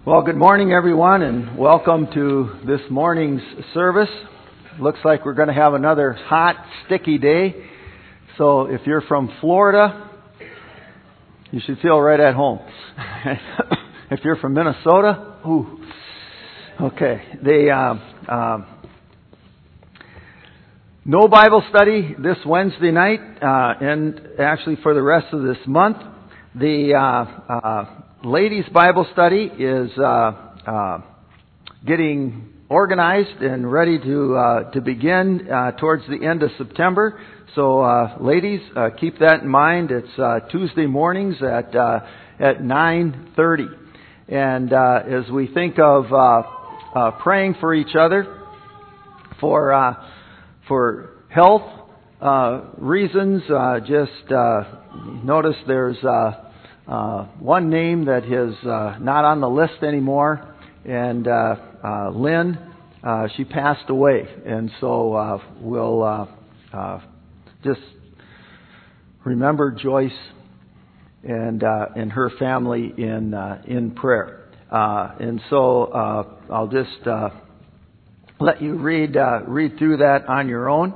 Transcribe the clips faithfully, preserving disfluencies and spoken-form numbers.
Well, good morning, everyone, and welcome to this morning's service. Looks like we're going to have another hot, sticky day. So if you're from Florida, you should feel right at home. If you're from Minnesota, ooh, okay. They uh, um, no Bible study this Wednesday night, uh, and actually for the rest of this month. The uh, uh, ladies' Bible study is uh, uh, getting organized and ready to uh, to begin uh, towards the end of September. So, uh, ladies, uh, keep that in mind. It's uh, Tuesday mornings at uh, at nine thirty, and uh, as we think of uh, uh, praying for each other for uh, for health uh, reasons, uh, just uh, notice there's. Uh, Uh, one name that is uh, not on the list anymore, and uh, uh, Lynn, uh, she passed away, and so uh, we'll uh, uh, just remember Joyce and uh, and her family in uh, in prayer. Uh, and so uh, I'll just uh, let you read uh, read through that on your own.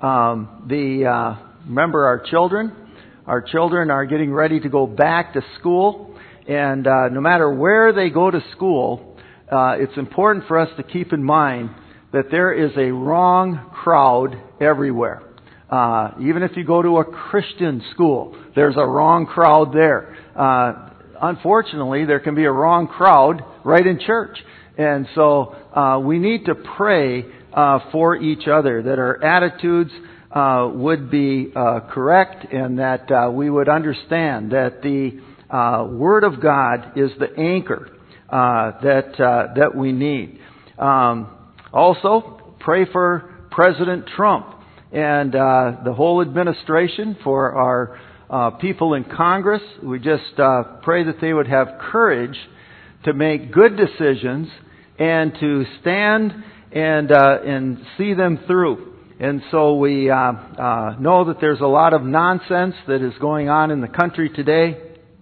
Um, the uh, remember our children. Our children are getting ready to go back to school, and uh, no matter where they go to school, uh, it's important for us to keep in mind that there is a wrong crowd everywhere. Uh, even if you go to a Christian school, there's a wrong crowd there. Uh, unfortunately, there can be a wrong crowd right in church. And so uh, we need to pray uh, for each other, that our attitudes Uh, would be uh, correct, and that uh, we would understand that the uh, Word of God is the anchor uh, that uh, that we need. Um, also, pray for President Trump and uh, the whole administration, for our uh, people in Congress. We just uh, pray that they would have courage to make good decisions and to stand and uh, and see them through. And so we uh, uh, know that there's a lot of nonsense that is going on in the country today,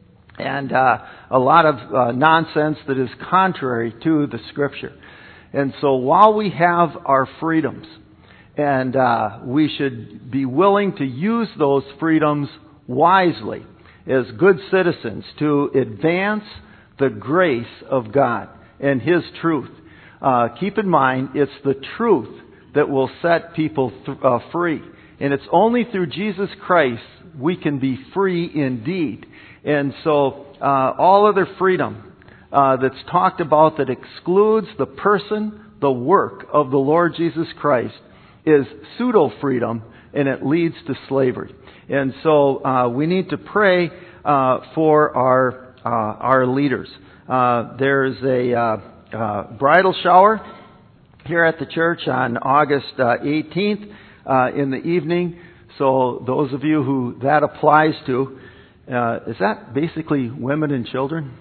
and uh, a lot of uh, nonsense that is contrary to the Scripture. And so while we have our freedoms, and uh, we should be willing to use those freedoms wisely as good citizens to advance the grace of God and His truth. Uh, keep in mind, it's the truth that will set people th- uh, free. And it's only through Jesus Christ we can be free indeed. And so uh, all other freedom uh, that's talked about that excludes the person, the work of the Lord Jesus Christ is pseudo-freedom, and it leads to slavery. And so uh, we need to pray uh, for our uh, our leaders. Uh, there's a uh, uh, bridal shower here at the church on August uh, eighteenth uh, in the evening. So those of you who that applies to, uh, is that basically women and children?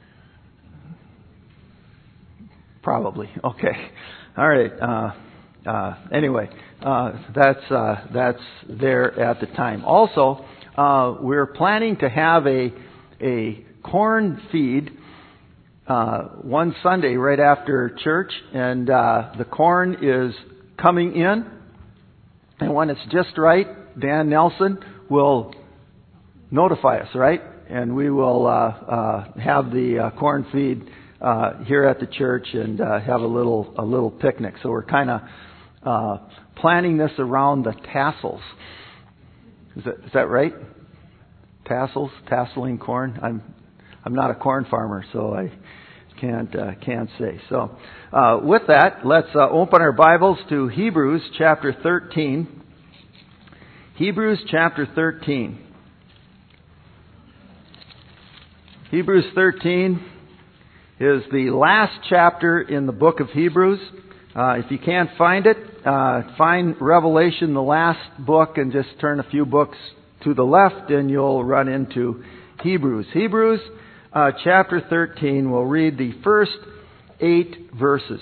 Probably. Okay. All right. Uh, uh, anyway, uh, that's uh, that's there at the time. Also, uh, we're planning to have a a corn feed Uh, one Sunday right after church, and uh, the corn is coming in, and when it's just right, Dan Nelson will notify us, right? And we will uh, uh, have the uh, corn feed uh, here at the church and uh, have a little a little picnic. So we're kind of uh, planning this around the tassels. Is that is that right? Tassels, tasseling corn. I'm I'm not a corn farmer, so I can't uh, can't say. So, uh, with that, let's uh, open our Bibles to Hebrews chapter thirteen. Hebrews chapter thirteen. Hebrews thirteen is the last chapter in the book of Hebrews. Uh, if you can't find it, uh, find Revelation, the last book, and just turn a few books to the left, and you'll run into Hebrews. Hebrews Uh, chapter thirteen, we'll read the first eight verses.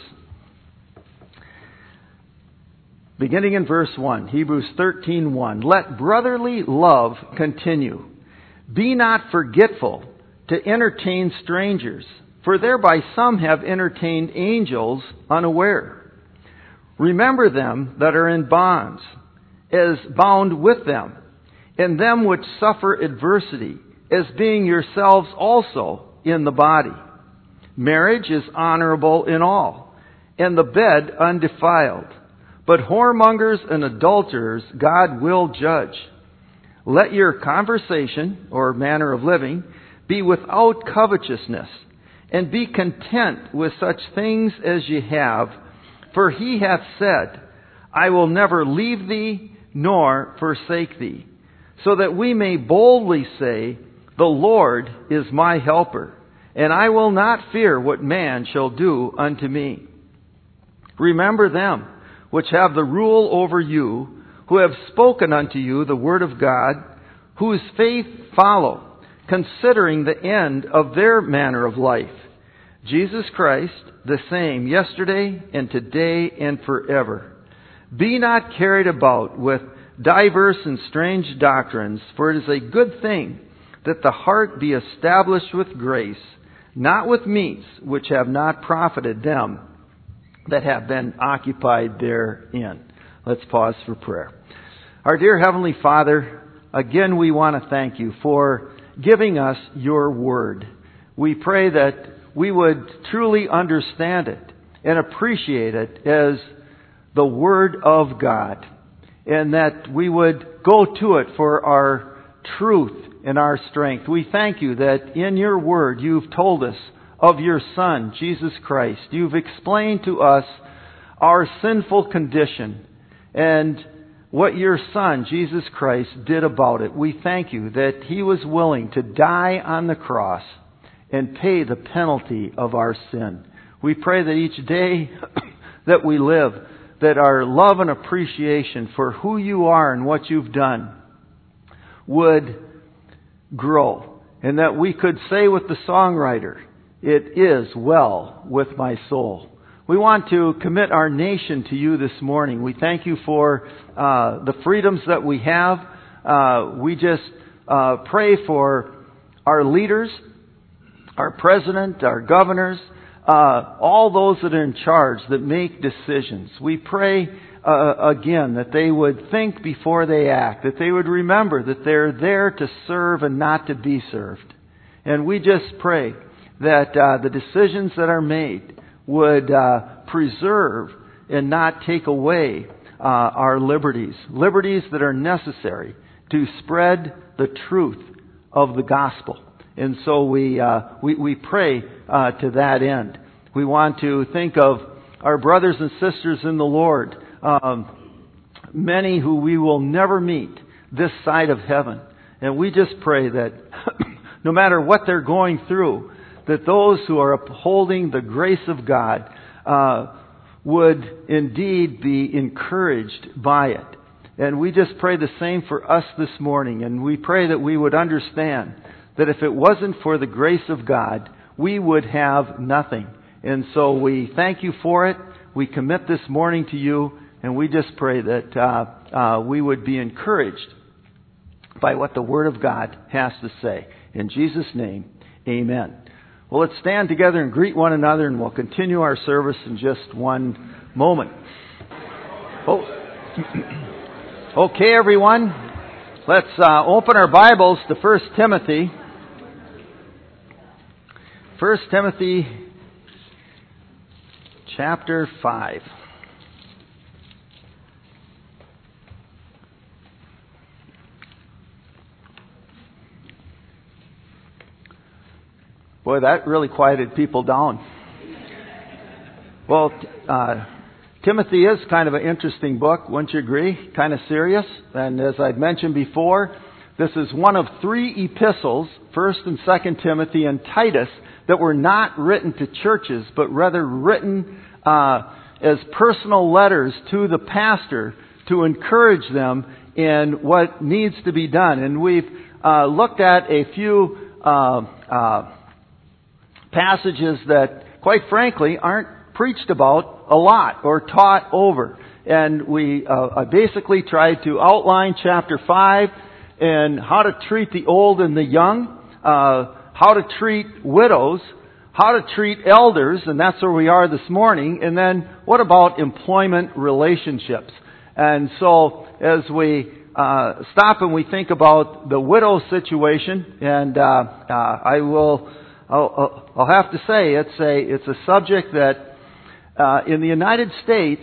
Beginning in verse one, Hebrews thirteen one. Let brotherly love continue. Be not forgetful to entertain strangers, for thereby some have entertained angels unaware. Remember them that are in bonds, as bound with them, and them which suffer adversity, as being yourselves also in the body. Marriage is honorable in all, and the bed undefiled. But whoremongers and adulterers God will judge. Let your conversation, or manner of living, be without covetousness, and be content with such things as ye have. For he hath said, I will never leave thee, nor forsake thee. So that we may boldly say, the Lord is my helper, and I will not fear what man shall do unto me. Remember them which have the rule over you, who have spoken unto you the word of God, whose faith follow, considering the end of their manner of life. Jesus Christ, the same yesterday and today and forever. Be not carried about with diverse and strange doctrines, for it is a good thing that the heart be established with grace, not with meats which have not profited them that have been occupied therein. Let's pause for prayer. Our dear Heavenly Father, again we want to thank you for giving us your word. We pray that we would truly understand it and appreciate it as the word of God, and that we would go to it for our truth and our strength. We thank you that in your word you've told us of your Son, Jesus Christ. You've explained to us our sinful condition and what your Son, Jesus Christ, did about it. We thank you that he was willing to die on the cross and pay the penalty of our sin. We pray that each day that we live, that our love and appreciation for who you are and what you've done would grow, and that we could say with the songwriter, it is well with my soul. We want to commit our nation to you this morning. We thank you for uh, the freedoms that we have. Uh, we just uh, pray for our leaders, our president, our governors, uh, all those that are in charge that make decisions. We pray uh, again that they would think before they act, that they would remember that they're there to serve and not to be served. And we just pray that uh, the decisions that are made would uh, preserve and not take away uh, our liberties, liberties that are necessary to spread the truth of the gospel. And so we uh, we, we pray uh, to that end. We want to think of our brothers and sisters in the Lord, um, many who we will never meet this side of heaven. And we just pray that no matter what they're going through, that those who are upholding the grace of God uh, would indeed be encouraged by it. And we just pray the same for us this morning. And we pray that we would understand that if it wasn't for the grace of God, we would have nothing. And so we thank you for it. We commit this morning to you. And we just pray that uh, uh, we would be encouraged by what the Word of God has to say. In Jesus' name, amen. Well, let's stand together and greet one another, and we'll continue our service in just one moment. Oh. Okay, everyone. Let's uh, open our Bibles to First Timothy. First Timothy chapter five. Boy, that really quieted people down. Well, uh, Timothy is kind of an interesting book, wouldn't you agree? Kind of serious. And as I've mentioned before, this is one of three epistles, First and Second Timothy and Titus, that were not written to churches, but rather written uh, as personal letters to the pastor to encourage them in what needs to be done. And we've uh, looked at a few uh, uh, passages that, quite frankly, aren't preached about a lot or taught over. And we uh, basically tried to outline chapter five and how to treat the old and the young, uh, how to treat widows, how to treat elders, and that's where we are this morning, and then what about employment relationships? And so as we uh, stop and we think about the widow situation, and uh, uh, I will, I'll, I'll have to say it's a it's a subject that uh, in the United States,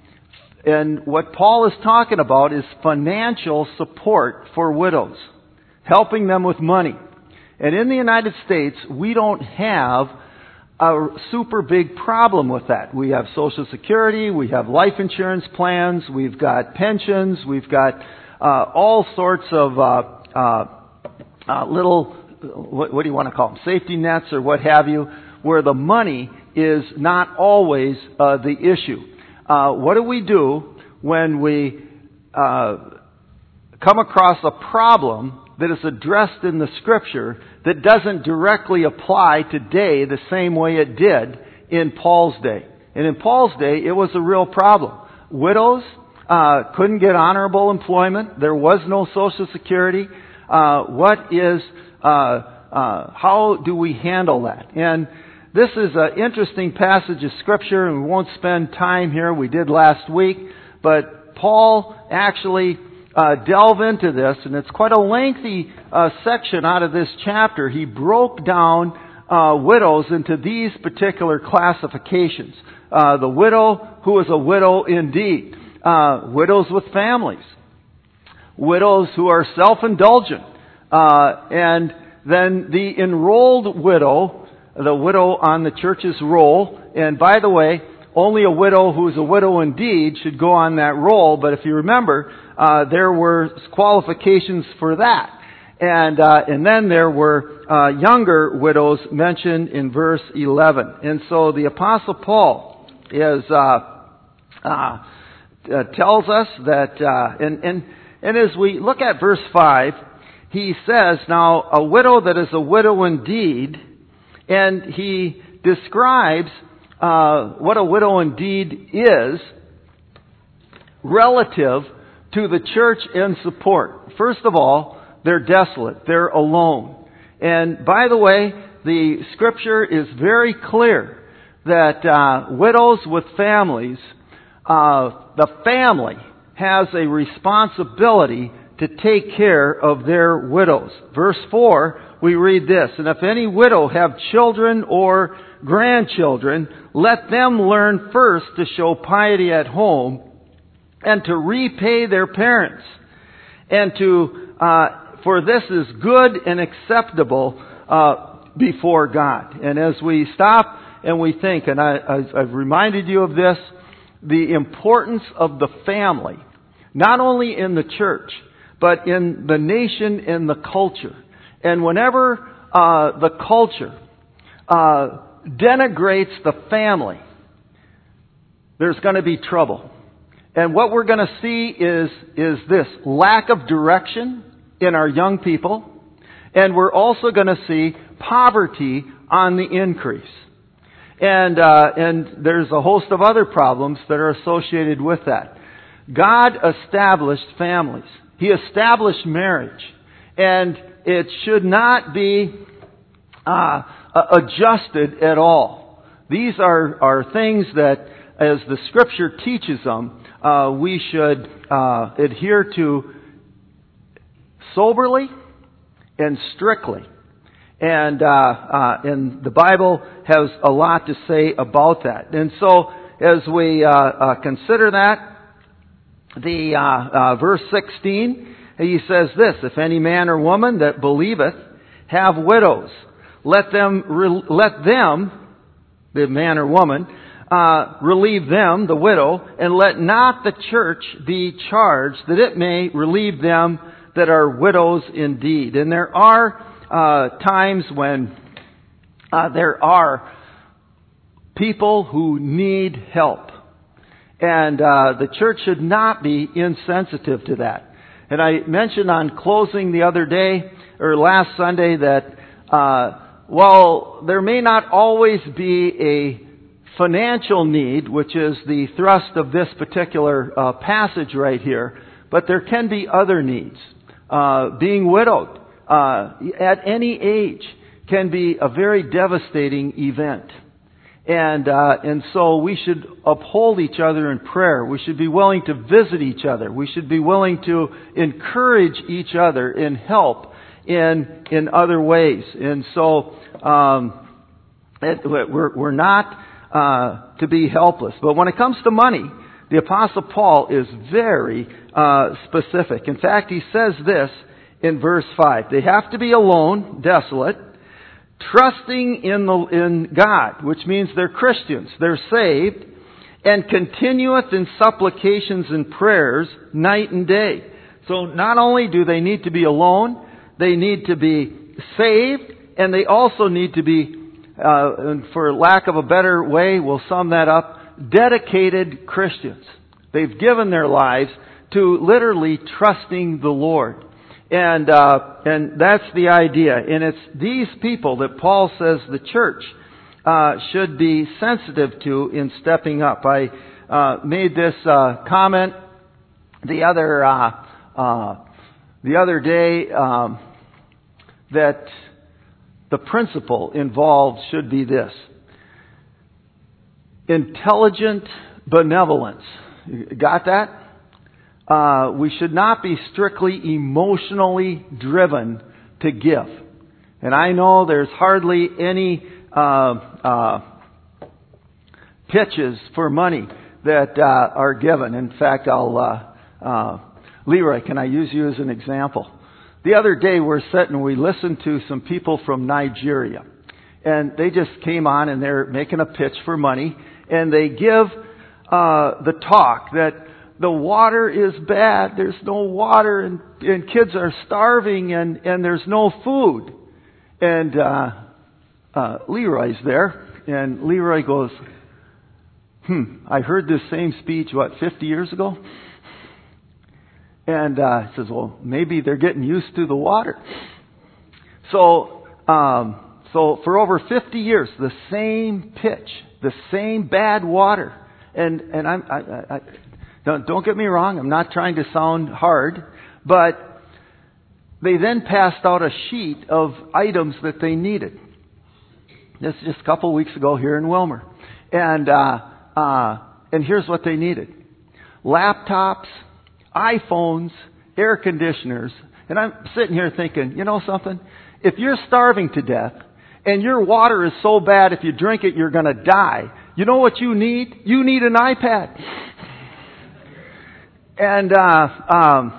and what Paul is talking about is financial support for widows, helping them with money. And in the United States, we don't have a super big problem with that. We have Social Security, we have life insurance plans, we've got pensions, we've got uh, all sorts of uh, uh, uh, little, what, what do you want to call them, safety nets or what have you, where the money is not always uh, the issue. Uh, what do we do when we uh, come across a problem that is addressed in the Scripture that doesn't directly apply today the same way it did in Paul's day? And in Paul's day, it was a real problem. Widows uh, couldn't get honorable employment. There was no Social Security. Uh, what is, uh, uh, how do we handle that? And this is an interesting passage of Scripture, and we won't spend time here. We did last week. But Paul actually uh, delve into this, and it's quite a lengthy uh, section out of this chapter. He broke down uh, widows into these particular classifications. Uh, the widow who is a widow indeed. Uh, widows with families. Widows who are self-indulgent. Uh, and then the enrolled widow, the widow on the church's roll. And by the way, only a widow who is a widow indeed should go on that roll. But if you remember, uh, there were qualifications for that. And uh, and then there were uh, younger widows mentioned in verse eleven. And so the Apostle Paul is uh, uh, uh, tells us that, uh, and, and, and as we look at verse five, he says, now a widow that is a widow indeed, and he describes uh, what a widow indeed is relative to the church in support. First of all, they're desolate. They're alone. And by the way, the Scripture is very clear that uh, widows with families, uh, the family has a responsibility to take care of their widows. Verse four, we read this, and if any widow have children or grandchildren, let them learn first to show piety at home and to repay their parents, and to uh, for this is good and acceptable uh, before God. And as we stop and we think, and I, I've reminded you of this, the importance of the family, not only in the church, but in the nation and the culture. And whenever uh, the culture uh, denigrates the family, there's going to be trouble. And what we're going to see is, is this lack of direction in our young people. And we're also going to see poverty on the increase. And, uh, and there's a host of other problems that are associated with that. God established families. He established marriage. And it should not be uh, adjusted at all. These are, are things that, as the Scripture teaches them, uh, we should uh, adhere to soberly and strictly. And, uh, uh, and the Bible has a lot to say about that. And so, as we uh, uh, consider that, the uh, uh, verse sixteen, he says this, if any man or woman that believeth have widows, let them, re- let them, the man or woman, uh, relieve them, the widow, and let not the church be charged that it may relieve them that are widows indeed. And there are uh, times when uh, there are people who need help. And uh, the church should not be insensitive to that. And I mentioned on closing the other day, or last Sunday, that uh, while there may not always be a financial need, which is the thrust of this particular uh, passage right here, but there can be other needs. Uh, being widowed uh, at any age can be a very devastating event. And uh, and so we should uphold each other in prayer. We should be willing to visit each other. We should be willing to encourage each other in help in in other ways. And so um, it, we're we're not uh, to be helpless. But when it comes to money, the Apostle Paul is very uh, specific. In fact, he says this in verse five: they have to be alone, desolate, trusting in the in God, which means they're Christians, they're saved, and continueth in supplications and prayers night and day. So not only do they need to be alone, they need to be saved, and they also need to be, uh, and for lack of a better way, we'll sum that up, dedicated Christians. They've given their lives to literally trusting the Lord. And uh, and that's the idea. And it's these people that Paul says the church uh, should be sensitive to in stepping up. I uh, made this uh, comment the other uh, uh, the other day um, that the principle involved should be this: intelligent benevolence. You got that? Uh, we should not be strictly emotionally driven to give. And I know there's hardly any uh, uh, pitches for money that uh, are given. In fact, I'll uh, uh, Leroy, can I use you as an example? The other day we're sitting, we listened to some people from Nigeria, and they just came on and they're making a pitch for money, and they give uh, the talk that the water is bad. There's no water, and, and kids are starving, and, and there's no food. And uh, uh, Leroy's there, and Leroy goes, hmm, I heard this same speech, what, fifty years ago? And uh, he says, well, maybe they're getting used to the water. So, um, so for over fifty years, the same pitch, the same bad water. And, and I'm, I, I, I Don't, don't get me wrong, I'm not trying to sound hard, but they then passed out a sheet of items that they needed. This is just a couple of weeks ago here in Wilmer. And, uh, uh, and here's what they needed: laptops, iPhones, air conditioners. And I'm sitting here thinking, you know something? If you're starving to death and your water is so bad if you drink it you're going to die, you know what you need? You need an iPad. And, uh, um,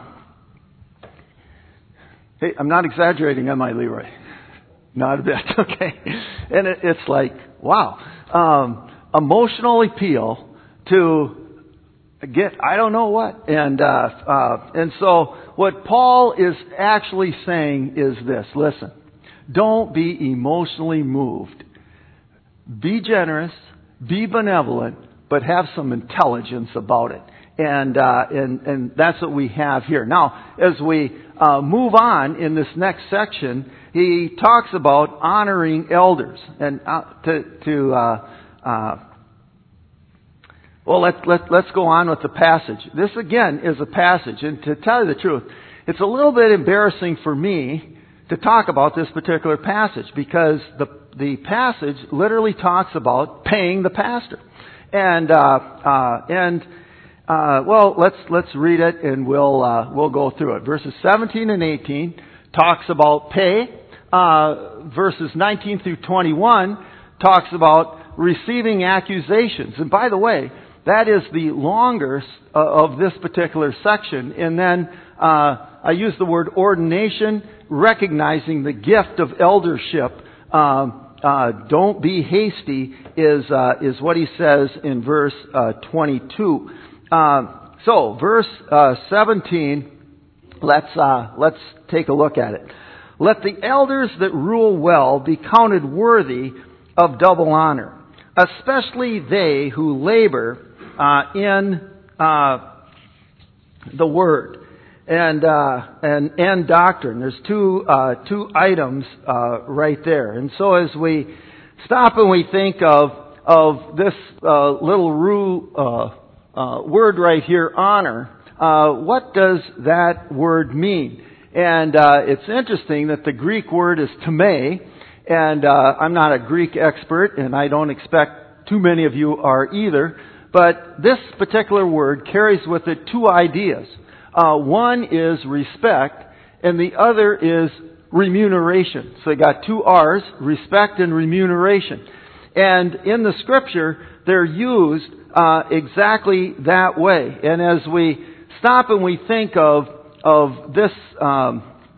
hey, I'm not exaggerating, am I, Leroy? Not a bit, okay. And it, it's like, wow. Um, emotional appeal to get, I don't know what. And, uh, uh, and so what Paul is actually saying is this: listen, don't be emotionally moved. Be generous, be benevolent, but have some intelligence about it. And, uh, and, and that's what we have here. Now, as we, uh, move on in this next section, he talks about honoring elders. And, uh, to, to, uh, uh, well, let's, let's, let's go on with the passage. This again is a passage. And to tell you the truth, it's a little bit embarrassing for me to talk about this particular passage, because the, the passage literally talks about paying the pastor. And, uh, uh, and, Uh, well, let's let's read it and we'll uh, we'll go through it. Verses seventeen and eighteen talks about pay. Uh, verses nineteen through twenty-one talks about receiving accusations. And by the way, that is the longer uh, of this particular section. And then uh, I use the word ordination, recognizing the gift of eldership. Um, uh, don't be hasty is uh, is what he says in verse uh, twenty-two. Uh, so, verse uh, seventeen, let's uh, let's take a look at it. Let the elders that rule well be counted worthy of double honor, especially they who labor uh, in uh, the word and uh, and and doctrine. There's two uh, two items uh, right there. And so, as we stop and we think of of this uh, little rule. Uh, Uh, word right here, honor. Uh, what does that word mean? And uh, it's interesting that the Greek word is tome, And uh, I'm not a Greek expert, and I don't expect too many of you are either. But this particular word carries with it two ideas. Uh, one is respect, and the other is remuneration. So you got two R's, respect and remuneration. And in the Scripture, they're used uh, exactly that way. And as we stop and we think of of this um,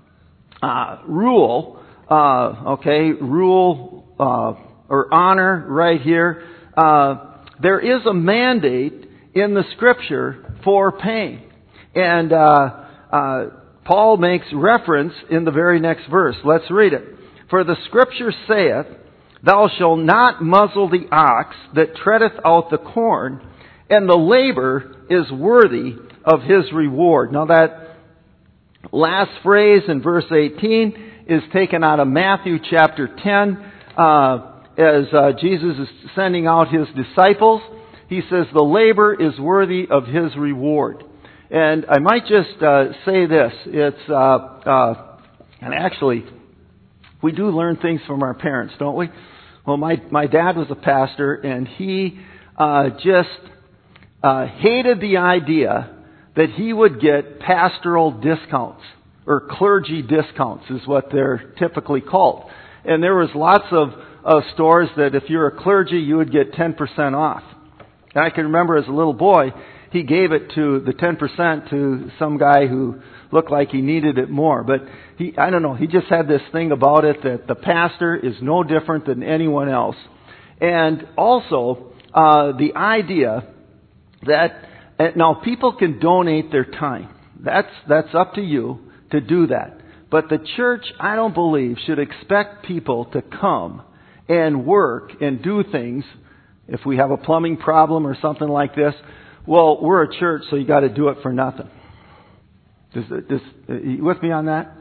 uh, rule, uh, okay, rule uh, or honor right here, uh, there is a mandate in the Scripture for paying. And uh, uh, Paul makes reference in the very next verse. Let's read it. For the Scripture saith, Thou shalt not muzzle the ox that treadeth out the corn, and the labor is worthy of his reward. Now that last phrase in verse eighteen is taken out of Matthew chapter ten, uh, as uh, Jesus is sending out His disciples. He says, the labor is worthy of His reward. And I might just uh, say this. It's, uh, uh, and actually, we do learn things from our parents, don't we? Well, my, my dad was a pastor, and he uh, just uh, hated the idea that he would get pastoral discounts, or clergy discounts is what they're typically called. And there was lots of uh, stores that if you're a clergy, you would get ten percent off. And I can remember as a little boy, he gave it to the ten percent to some guy who looked like he needed it more. But he, I don't know, he just had this thing about it that the pastor is no different than anyone else. And also, uh, the idea that, now people can donate their time. That's, that's up to you to do that. But the church, I don't believe, should expect people to come and work and do things. If we have a plumbing problem or something like this, well, we're a church, so you got to do it for nothing. Does, does, are you with me on that?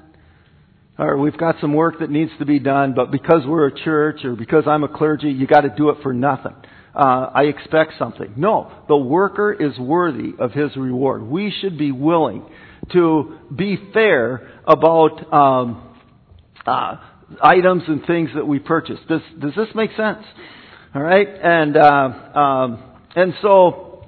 Or we've got some work that needs to be done, but because we're a church or because I'm a clergy, you got to do it for nothing. Uh, I expect something. No, the worker is worthy of his reward. We should be willing to be fair about um, uh, items and things that we purchase. Does does this make sense? All right, and uh, um, and so,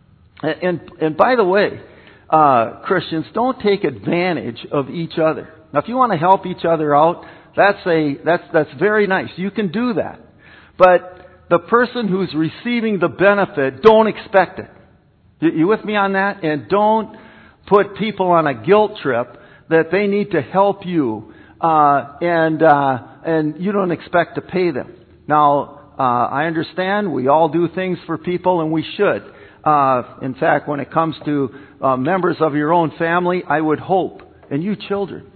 and and by the way, uh, Christians, don't take advantage of each other. Now, if you want to help each other out, that's a that's that's very nice. You can do that, but the person who's receiving the benefit, don't expect it. You, you with me on that? And don't put people on a guilt trip that they need to help you, uh, and uh, and you don't expect to pay them. Now, uh, I understand we all do things for people, and we should. Uh, in fact, when it comes to uh, members of your own family, I would hope, and you children,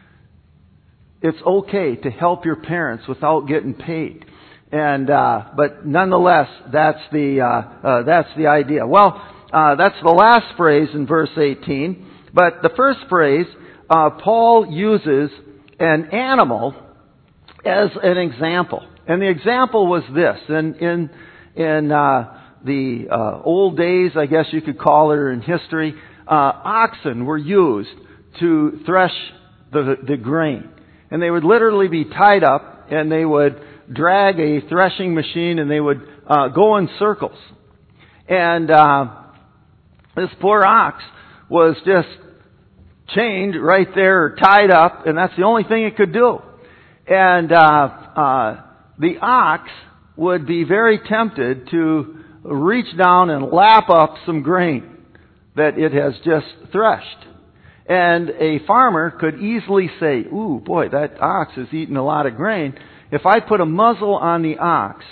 it's okay to help your parents without getting paid. And uh, but nonetheless, that's the uh, uh, that's the idea. Well, uh, that's the last phrase in verse eighteen. But the first phrase, uh, Paul uses an animal as an example, and the example was this: in in in uh, the uh, old days, I guess you could call it, or in history, uh, oxen were used to thresh the the grain, and they would literally be tied up, and they would drag a threshing machine, and they would uh, go in circles. And uh, this poor ox was just chained right there, or tied up, and that's the only thing it could do. And uh, uh, the ox would be very tempted to reach down and lap up some grain that it has just threshed. And a farmer could easily say, ooh, boy, that ox is eating a lot of grain. If I put a muzzle on the ox,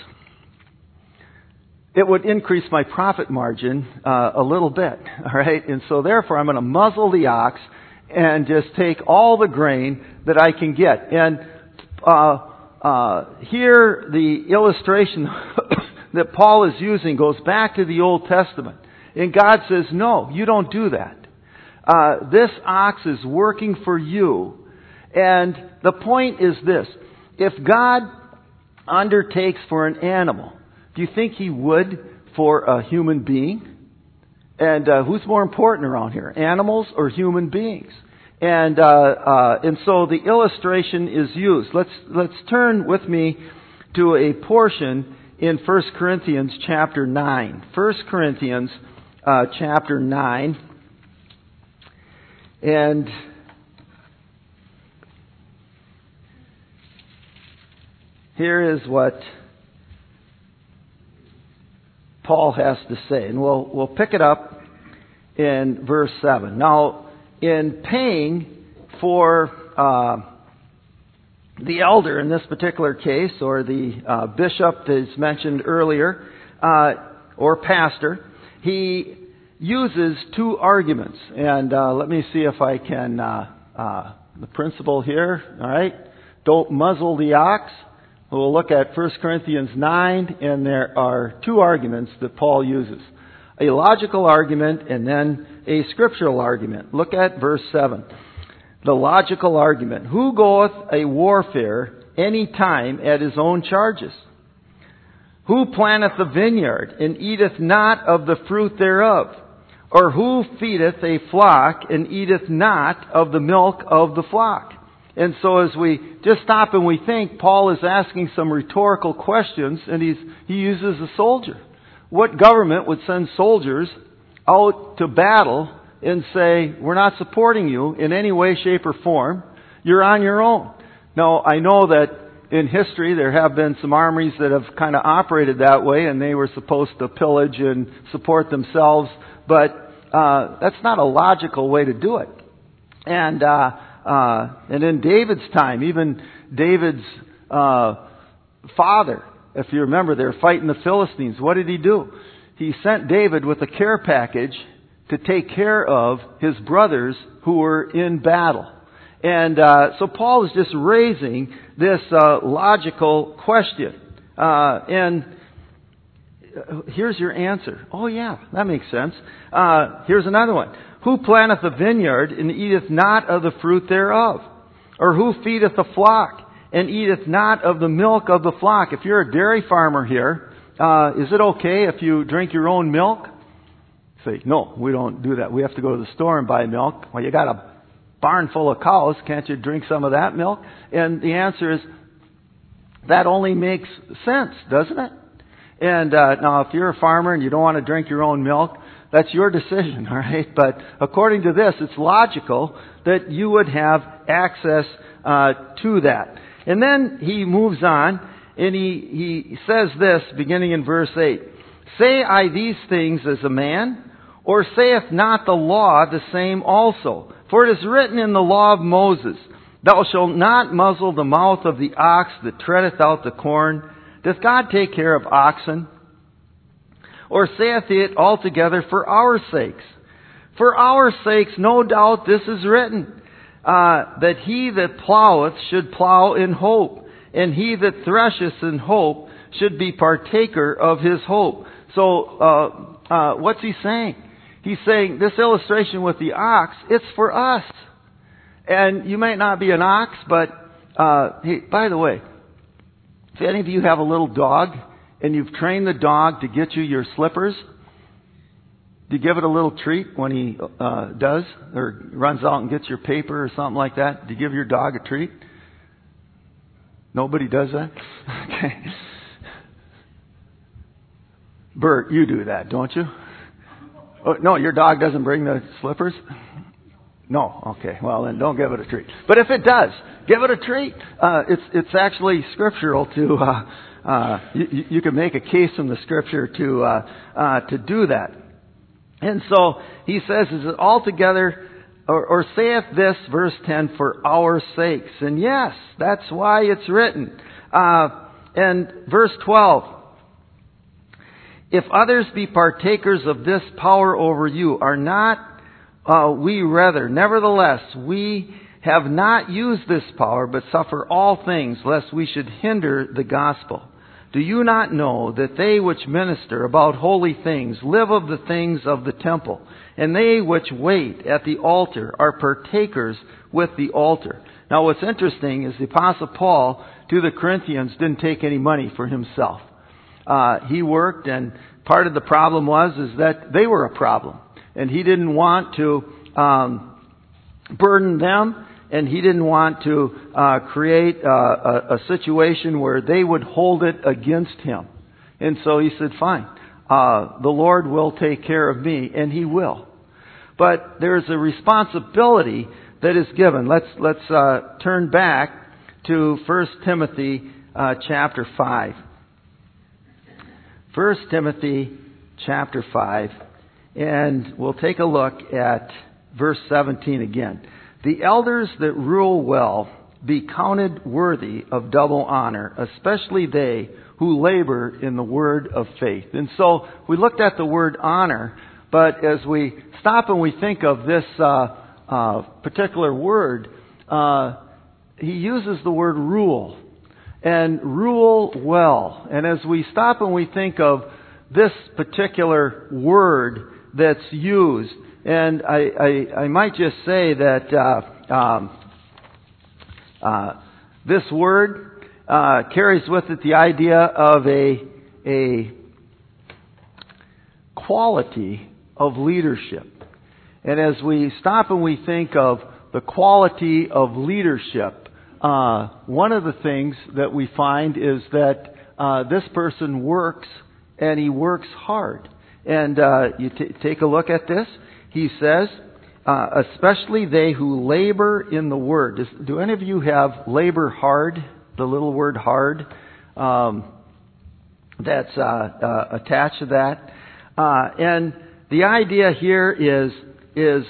it would increase my profit margin uh, a little bit. All right, and so therefore I'm going to muzzle the ox and just take all the grain that I can get. And uh, uh, here the illustration that Paul is using goes back to the Old Testament, and God says, "No, you don't do that. Uh, this ox is working for you." And the point is this. If God undertakes for an animal, do you think He would for a human being? And uh, who's more important around here, animals or human beings? And, uh, uh, and so the illustration is used. Let's, let's turn with me to a portion in First Corinthians chapter nine. First Corinthians uh, chapter nine. And here is what Paul has to say. And we'll, we'll pick it up in verse seven. Now, in paying for uh, the elder in this particular case, or the uh, bishop that is mentioned earlier, uh, or pastor, he uses two arguments. And uh, let me see if I can, uh, uh, the principle here, all right? Don't muzzle the ox. We'll look at First Corinthians nine, and there are two arguments that Paul uses. A logical argument and then a scriptural argument. Look at verse seven. The logical argument. Who goeth a warfare any time at his own charges? Who planteth the vineyard and eateth not of the fruit thereof? Or who feedeth a flock and eateth not of the milk of the flock? And so as we just stop and we think, Paul is asking some rhetorical questions, and he's, he uses a soldier. What government would send soldiers out to battle and say, we're not supporting you in any way, shape, or form. You're on your own. Now, I know that in history there have been some armies that have kind of operated that way, and they were supposed to pillage and support themselves, but uh, that's not a logical way to do it. And uh, uh, and in David's time, even David's uh, father, if you remember, they were fighting the Philistines. What did he do? He sent David with a care package to take care of his brothers who were in battle. And uh, so Paul is just raising this uh, logical question. Uh, and here's your answer. Oh yeah, that makes sense. Uh, here's another one. Who planteth the vineyard and eateth not of the fruit thereof? Or who feedeth the flock and eateth not of the milk of the flock? If you're a dairy farmer here, uh, is it okay if you drink your own milk? Say, no, we don't do that. We have to go to the store and buy milk. Well, you got a barn full of cows. Can't you drink some of that milk? And the answer is, that only makes sense, doesn't it? And uh, now, if you're a farmer and you don't want to drink your own milk, that's your decision, all right? But according to this, it's logical that you would have access uh, to that. And then he moves on, and he, he says this, beginning in verse eight. Say I these things as a man, or saith not the law the same also? For it is written in the law of Moses, Thou shalt not muzzle the mouth of the ox that treadeth out the corn. Doth God take care of oxen? Or saith it altogether for our sakes? For our sakes, no doubt this is written, uh, that he that ploweth should plow in hope, and he that thresheth in hope should be partaker of his hope. So, uh, uh, what's he saying? He's saying this illustration with the ox, it's for us. And you might not be an ox, but, uh, hey, by the way, if any of you have a little dog, and you've trained the dog to get you your slippers, do you give it a little treat when he uh, does, or runs out and gets your paper or something like that? Do you give your dog a treat? Nobody does that? Okay. Bert, you do that, don't you? Oh, no, your dog doesn't bring the slippers? No, okay. Well, then don't give it a treat. But if it does, give it a treat. Uh, it's it's actually scriptural to uh, uh, you, you can make a case from the scripture to uh, uh, to do that. And so he says, "Is it altogether, or, or saith this, verse ten, for our sakes?" And yes, that's why it's written. Uh, and verse twelve. If others be partakers of this power over you, are not uh, we rather? Nevertheless, we have not used this power, but suffer all things, lest we should hinder the gospel. Do you not know that they which minister about holy things live of the things of the temple, and they which wait at the altar are partakers with the altar? Now what's interesting is the Apostle Paul to the Corinthians didn't take any money for himself. Uh, he worked, and part of the problem was is that they were a problem, and he didn't want to um, burden them, and he didn't want to uh, create uh, a, a situation where they would hold it against him. And so he said, fine, uh, the Lord will take care of me, and he will. But there's a responsibility that is given. Let's let's uh, turn back to First Timothy uh, chapter five. First Timothy chapter five, and we'll take a look at verse seventeen again. The elders that rule well be counted worthy of double honor, especially they who labor in the word of faith. And so we looked at the word honor, but as we stop and we think of this uh, uh, particular word, uh, he uses the word rule, and rule well. And as we stop and we think of this particular word that's used, and I, I, I might just say that uh, um, uh, this word uh, carries with it the idea of a a quality of leadership. And as we stop and we think of the quality of leadership, uh, one of the things that we find is that uh, this person works, and he works hard. And uh, you t- take a look at this. He says, uh, especially they who labor in the word. Does, do any of you have labor hard? The little word hard um, that's uh, uh, attached to that. Uh, and the idea here is is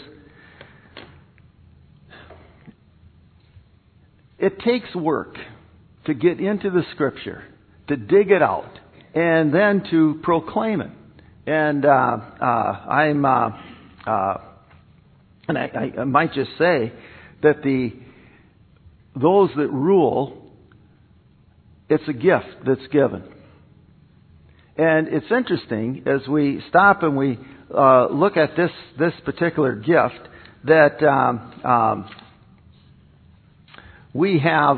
it takes work to get into the Scripture, to dig it out, and then to proclaim it. And uh, uh, I'm, uh, uh, and I, I might just say that the those that rule, it's a gift that's given. And it's interesting as we stop and we uh, look at this this particular gift that um, um, we have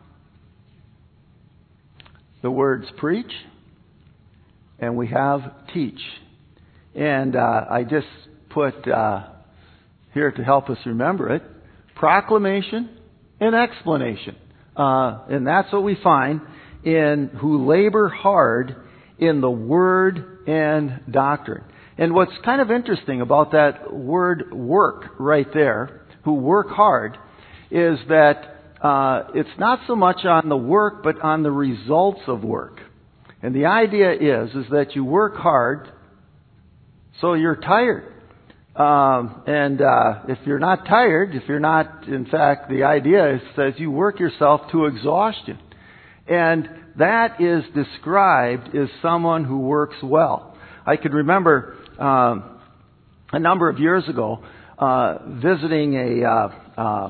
the words preach and we have teach. And uh, I just put uh, here to help us remember it, proclamation and explanation. Uh, and that's what we find in who labor hard in the word and doctrine. And what's kind of interesting about that word work right there, who work hard, is that uh, it's not so much on the work, but on the results of work. And the idea is, is that you work hard, so you're tired. Um, and uh, if you're not tired, if you're not, in fact, the idea is, says you work yourself to exhaustion. And that is described as someone who works well. I could remember um, a number of years ago uh, visiting a, uh, uh,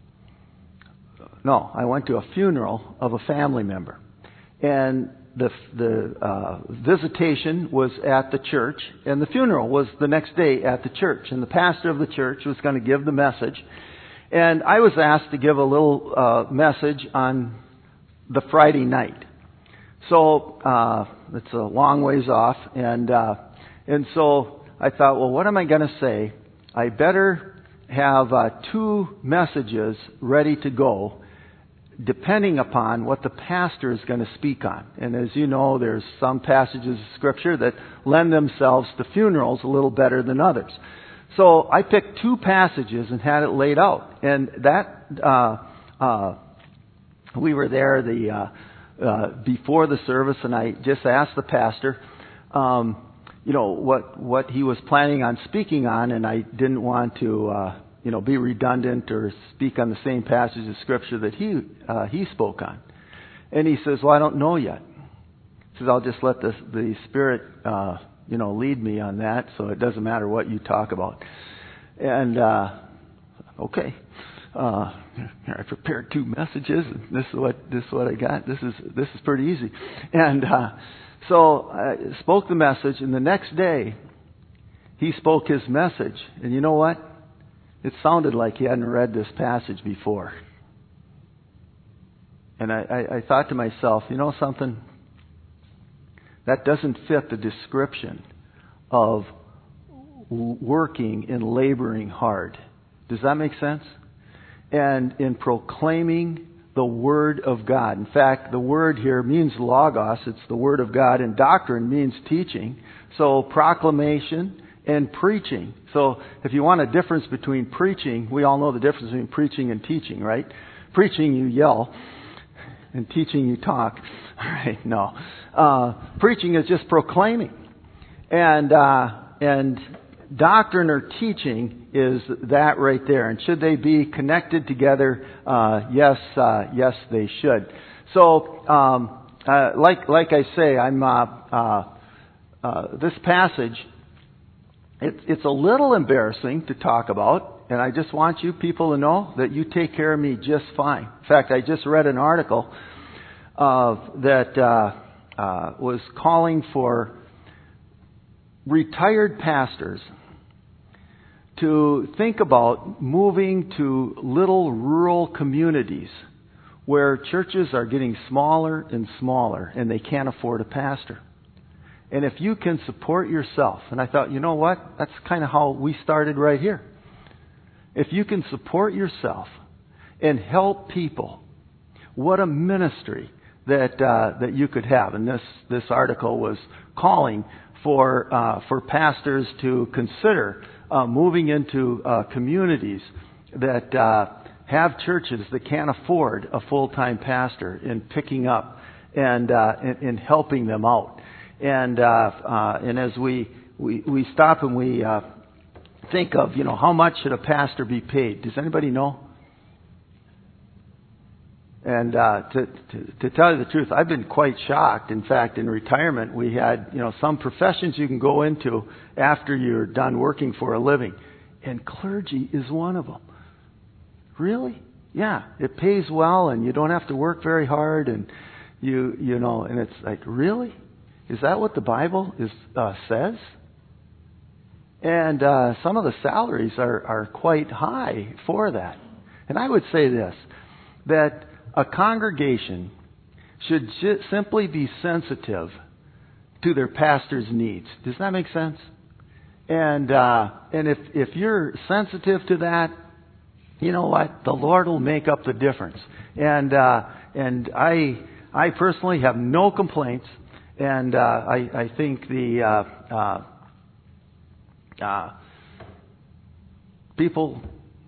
no, I went to a funeral of a family member. And the the uh, visitation was at the church, and the funeral was the next day at the church. And the pastor of the church was going to give the message. And I was asked to give a little uh, message on the Friday night. So uh, it's a long ways off, and uh, and so I thought, well, what am I going to say? I better have uh, two messages ready to go, depending upon what the pastor is going to speak on. And as you know, there's some passages of Scripture that lend themselves to funerals a little better than others. So I picked two passages and had it laid out, and that uh, uh, we were there the. Uh, Uh, before the service, and I just asked the pastor, um, you know, what what he was planning on speaking on, and I didn't want to, uh, you know, be redundant or speak on the same passage of Scripture that he uh, he spoke on. And he says, "Well, I don't know yet." He says, "I'll just let the the Spirit, uh, you know, lead me on that, so it doesn't matter what you talk about." And uh, okay. Uh, I prepared two messages, and this is what this is what I got. This is this is pretty easy, and uh, so I spoke the message. And the next day, he spoke his message, and you know what? It sounded like he hadn't read this passage before. And I, I, I thought to myself, you know something? That doesn't fit the description of working and laboring hard. Does that make sense? and in proclaiming the Word of God. In fact, the word here means logos. It's the Word of God, and doctrine means teaching. So proclamation and preaching. So if you want a difference between preaching, we all know the difference between preaching and teaching, right? Preaching, you yell, and teaching, you talk. All right, no. Uh, preaching is just proclaiming. And, uh, and doctrine or teaching is that right there. And should they be connected together? Uh, yes, uh, yes, they should. So, um, uh, like like I say, I'm uh, uh, uh, this passage. It, it's a little embarrassing to talk about, and I just want you people to know that you take care of me just fine. In fact, I just read an article uh, that uh, uh, was calling for retired pastors to think about moving to little rural communities where churches are getting smaller and smaller and they can't afford a pastor. And if you can support yourself, and I thought, you know what? That's kind of how we started right here. If you can support yourself and help people, what a ministry that uh, that you could have. And this this article was calling for uh, for pastors to consider uh, moving into uh, communities that uh, have churches that can't afford a full-time pastor, and picking up and uh, and, and helping them out. And uh, uh, and as we, we we stop and we uh, think of, you know, how much should a pastor be paid? Does anybody know? And uh, to, to to tell you the truth, I've been quite shocked. In fact, in retirement, we had, you know, some professions you can go into after you're done working for a living, and clergy is one of them. Really? Yeah, it pays well, and you don't have to work very hard, and you you know, and it's like, really? Is that what the Bible is uh, says? And uh, some of the salaries are, are quite high for that. And I would say this, that a congregation should j- simply be sensitive to their pastor's needs. Does that make sense? And uh, and if if you're sensitive to that, you know what? The Lord will make up the difference. And uh, and I I personally have no complaints. And uh, I, I think the uh, uh, uh, people,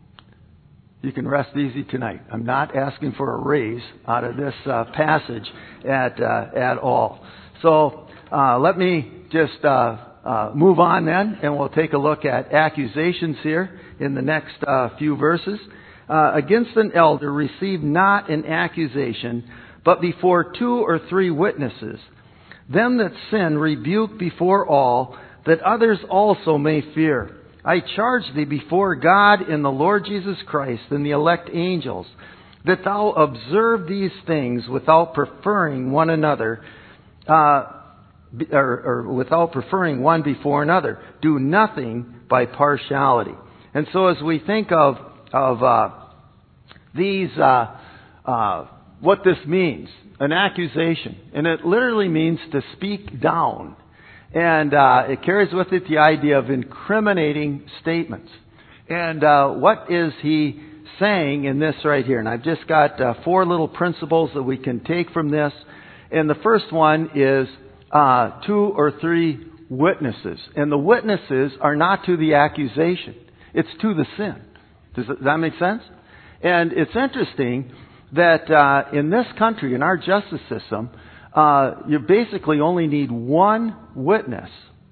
you can rest easy tonight. I'm not asking for a raise out of this uh, passage at uh, at all. So uh, let me just uh, uh, move on then, and we'll take a look at accusations here in the next uh, few verses. Uh, Against an elder, receive not an accusation, but before two or three witnesses. Them that sin rebuke before all, that others also may fear. I charge thee before God and the Lord Jesus Christ and the elect angels, that thou observe these things without preferring one another, uh, or, or without preferring one before another. Do nothing by partiality. And so as we think of of uh, these, uh, uh, what this means. An accusation. And it literally means to speak down. And uh, it carries with it the idea of incriminating statements. And uh, what is he saying in this right here? And I've just got uh, four little principles that we can take from this. And the first one is uh, two or three witnesses. And the witnesses are not to the accusation. It's to the sin. Does that make sense? And it's interesting that uh, in this country, in our justice system, uh, you basically only need one witness,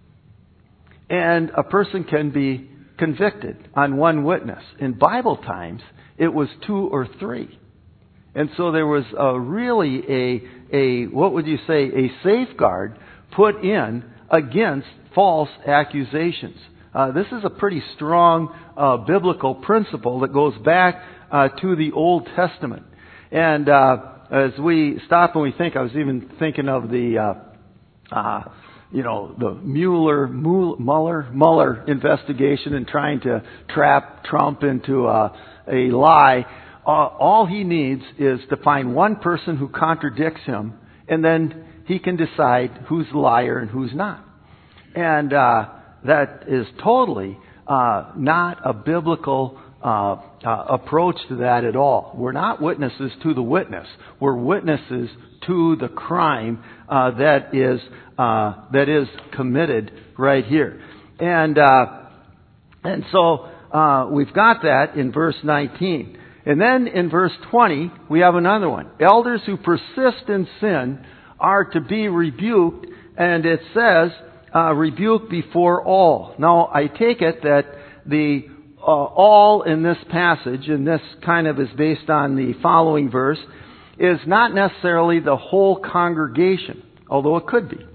and a person can be convicted on one witness. In Bible times, it was two or three, and so there was a really a a what would you say a safeguard put in against false accusations. Uh, this is a pretty strong uh, biblical principle that goes back uh, to the Old Testament. And uh, as we stop and we think, I was even thinking of the, uh, uh, you know, the Mueller, Mueller, Mueller investigation and trying to trap Trump into uh, a lie. Uh, all he needs is to find one person who contradicts him, and then he can decide who's the liar and who's not. And uh, that is totally uh, not a biblical uh, uh, approach to that at all. We're not witnesses to the witness. We're witnesses to the crime uh, that is uh, that is committed right here. And uh, and so uh, we've got that in verse nineteen. And then in verse twenty, we have another one. Elders who persist in sin are to be rebuked, and it says, uh, rebuke before all. Now, I take it that the uh, all in this passage, and this kind of is based on the following verse, is not necessarily the whole congregation, although it could be.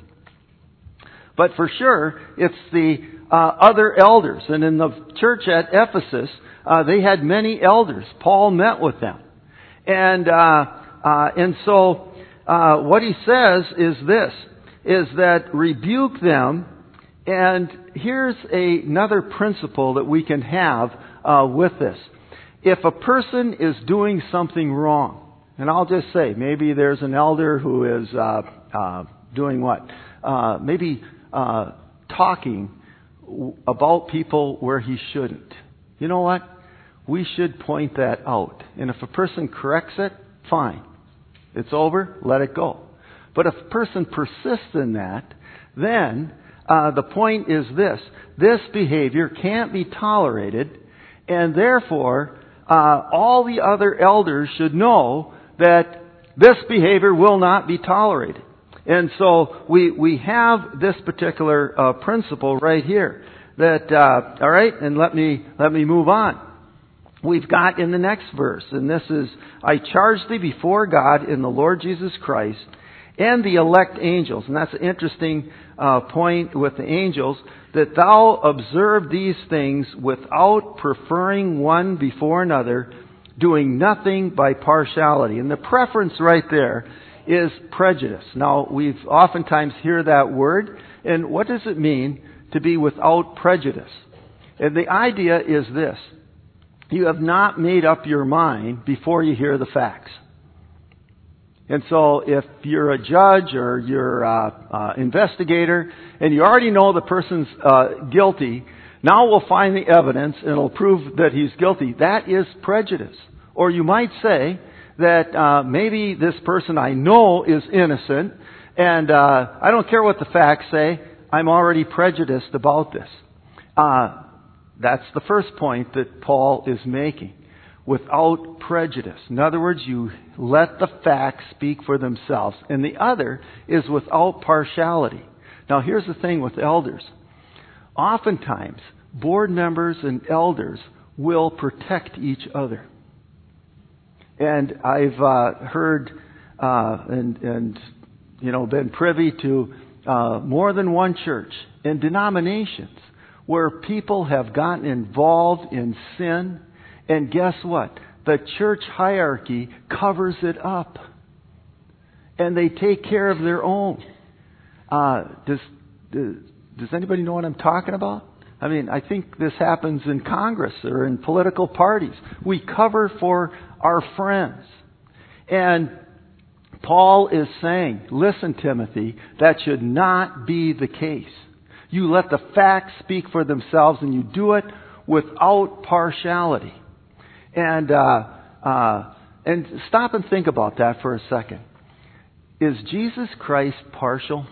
But for sure, it's the uh, other elders. And in the church at Ephesus, uh, they had many elders. Paul met with them. And, uh, uh, and so, uh, what he says is this, is that rebuke them. And here's a, another principle that we can have uh, with this. If a person is doing something wrong, and I'll just say, maybe there's an elder who is uh, uh, doing what? Uh, maybe uh, talking about people where he shouldn't. You know what? We should point that out. And if a person corrects it, fine. It's over, let it go. But if a person persists in that, then uh, the point is this. This behavior can't be tolerated, and therefore uh, all the other elders should know that this behavior will not be tolerated. And so we we have this particular uh, principle right here. That uh, all right, and let me let me move on. We've got in the next verse, and this is, I charge thee before God in the Lord Jesus Christ and the elect angels. And that's an interesting uh, point with the angels, that thou observe these things without preferring one before another, doing nothing by partiality. And the preference right there is prejudice. Now, we've oftentimes hear that word, and what does it mean to be without prejudice? And the idea is this. You have not made up your mind before you hear the facts. And so if you're a judge or you're an uh, investigator and you already know the person's uh, guilty, now we'll find the evidence and it'll prove that he's guilty. That is prejudice. Or you might say that uh, maybe this person I know is innocent, and uh, I don't care what the facts say, I'm already prejudiced about this. Uh, that's the first point that Paul is making. Without prejudice. In other words, you let the facts speak for themselves. And the other is without partiality. Now here's the thing with elders. Oftentimes, board members and elders will protect each other. And I've uh, heard uh, and, and you know been privy to uh, more than one church and denominations where people have gotten involved in sin. And guess what? The church hierarchy covers it up. And they take care of their own. Uh, does, does, does anybody know what I'm talking about? I mean, I think this happens in Congress or in political parties. We cover for our friends. And Paul is saying, listen, Timothy, that should not be the case. You let the facts speak for themselves, and you do it without partiality. And uh, uh, and stop and think about that for a second. Is Jesus Christ partial?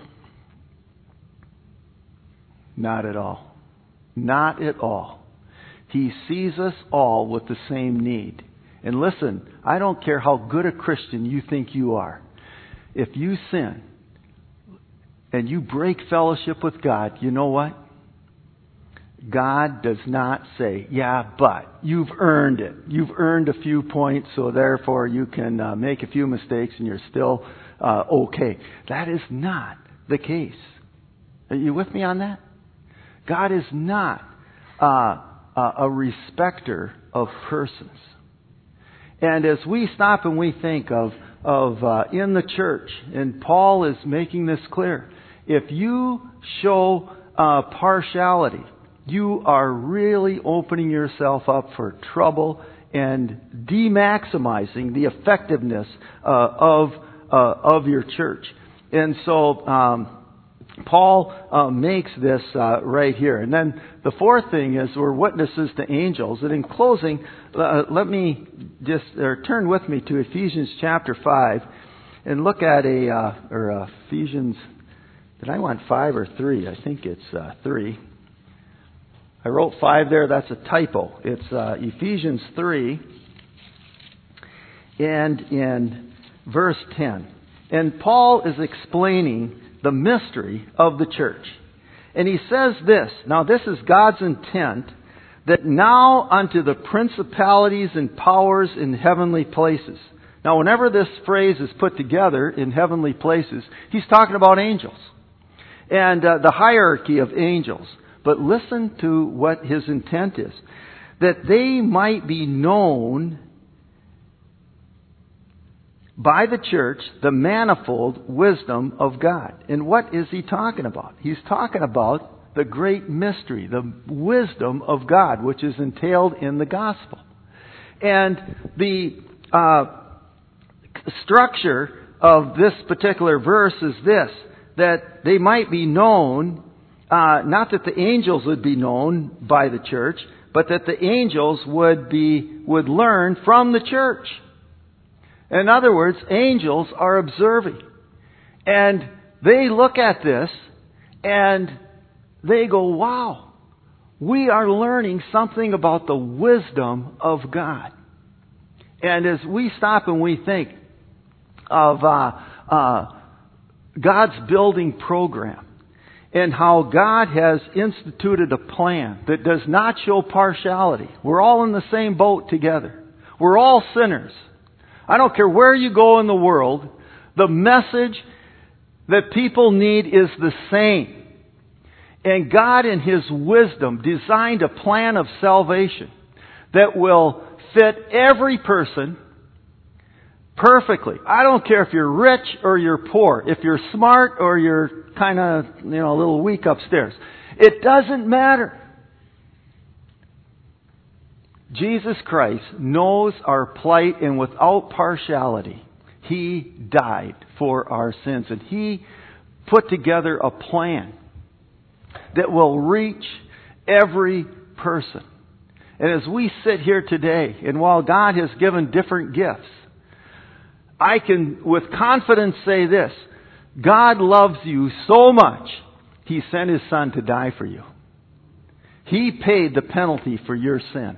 Not at all. Not at all. He sees us all with the same need. And listen, I don't care how good a Christian you think you are. If you sin and you break fellowship with God, you know what? God does not say, yeah, but you've earned it. You've earned a few points, so therefore you can uh, make a few mistakes and you're still uh, okay. That is not the case. Are you with me on that? God is not uh, a respecter of persons. And as we stop and we think of, of uh, in the church, and Paul is making this clear, if you show uh, partiality, you are really opening yourself up for trouble and demaximizing the effectiveness uh, of uh, of your church. And so, um, Paul uh, makes this uh, right here. And then the fourth thing is we're witnesses to angels. And in closing, uh, let me just or turn with me to Ephesians chapter five and look at a, uh, or uh, Ephesians, did I want five or three? I think it's uh, three. I wrote five there. That's a typo. It's uh, Ephesians three and in verse ten. And Paul is explaining the mystery of the church. And he says this, now this is God's intent, that now unto the principalities and powers in heavenly places. Now whenever this phrase is put together in heavenly places, he's talking about angels. And uh, the hierarchy of angels. But listen to what his intent is. That they might be known by the church, the manifold wisdom of God. And what is he talking about? He's talking about the great mystery, the wisdom of God, which is entailed in the gospel. And the uh, structure of this particular verse is this, that they might be known, uh, not that the angels would be known by the church, but that the angels would be, would learn from the church. In other words, angels are observing. And they look at this and they go, wow, we are learning something about the wisdom of God. And as we stop and we think of uh, uh, God's building program and how God has instituted a plan that does not show partiality. We're all in the same boat together. We're all sinners. I don't care where you go in the world, the message that people need is the same. And God in His wisdom designed a plan of salvation that will fit every person perfectly. I don't care if you're rich or you're poor, if you're smart or you're kind of, you know, a little weak upstairs. It doesn't matter. Jesus Christ knows our plight, and without partiality, He died for our sins. And He put together a plan that will reach every person. And as we sit here today, and while God has given different gifts, I can with confidence say this, God loves you so much, He sent His Son to die for you. He paid the penalty for your sin.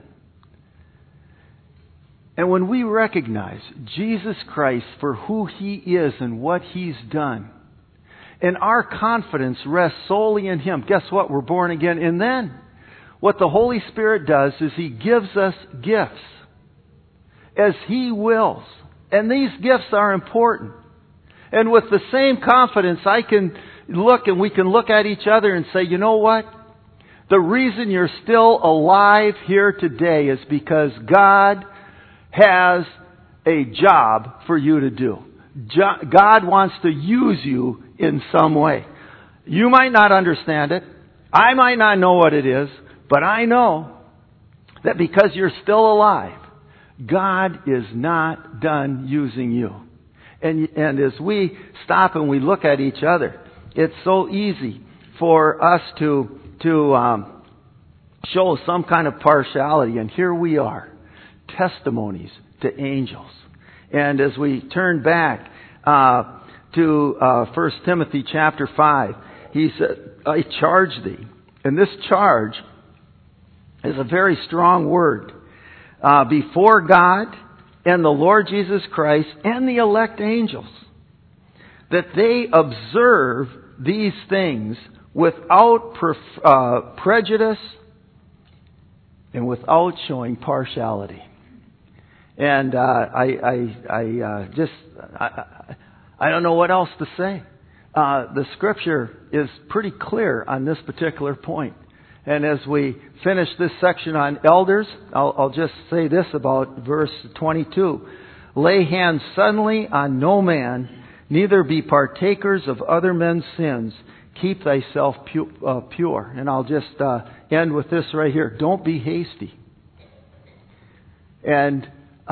And when we recognize Jesus Christ for who He is and what He's done, and our confidence rests solely in Him, guess what? We're born again. And then, what the Holy Spirit does is He gives us gifts as He wills. And these gifts are important. And with the same confidence, I can look and we can look at each other and say, you know what? The reason you're still alive here today is because God has a job for you to do. God wants to use you in some way. You might not understand it. I might not know what it is. But I know that because you're still alive, God is not done using you. And, and as we stop and we look at each other, it's so easy for us to, to um, show some kind of partiality. And here we are. Testimonies to angels. And as we turn back uh, to uh, First Timothy chapter five, he said, I charge thee. And this charge is a very strong word. Uh, before God and the Lord Jesus Christ and the elect angels, that they observe these things without pref- uh, prejudice and without showing partiality. And uh, I, I, I uh, just, I, I don't know what else to say. Uh, the Scripture is pretty clear on this particular point. And as we finish this section on elders, I'll, I'll just say this about verse twenty-two. Lay hands suddenly on no man, neither be partakers of other men's sins. Keep thyself pu- uh, pure. And I'll just uh, end with this right here. Don't be hasty. And uh,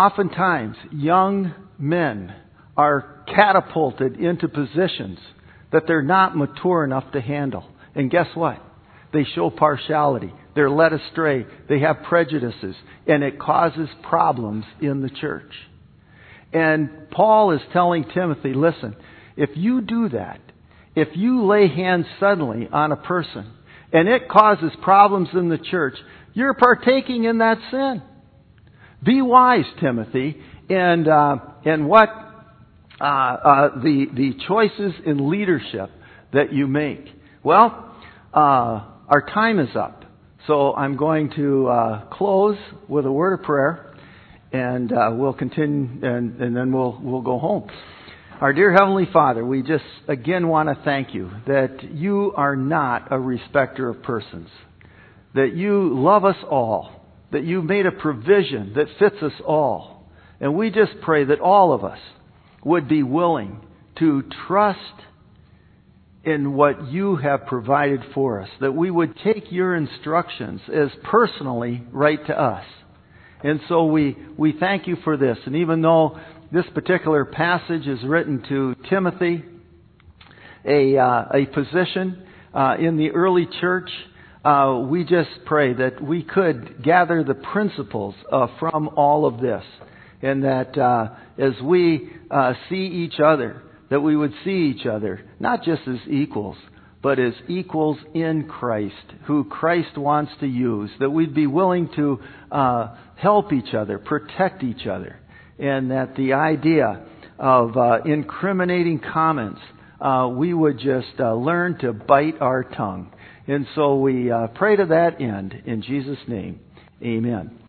oftentimes, young men are catapulted into positions that they're not mature enough to handle. And guess what? They show partiality. They're led astray. They have prejudices. And it causes problems in the church. And Paul is telling Timothy, listen, if you do that, if you lay hands suddenly on a person and it causes problems in the church, you're partaking in that sin. Be wise, Timothy, and uh, and what uh, uh, the the choices in leadership that you make. Well, uh, our time is up, so I'm going to uh, close with a word of prayer, and uh, we'll continue, and, and then we'll we'll go home. Our dear Heavenly Father, we just again want to thank you that you are not a respecter of persons, that you love us all, that you made a provision that fits us all. And we just pray that all of us would be willing to trust in what you have provided for us, that we would take your instructions as personally right to us. And so we, we thank you for this. And even though this particular passage is written to Timothy, a, uh, a position uh, in the early church, Uh, we just pray that we could gather the principles uh, from all of this, and that uh, as we uh, see each other, that we would see each other not just as equals, but as equals in Christ, who Christ wants to use, that we'd be willing to uh, help each other, protect each other, and that the idea of uh, incriminating comments, uh, we would just uh, learn to bite our tongue. And so we uh, pray to that end. In Jesus' name, amen.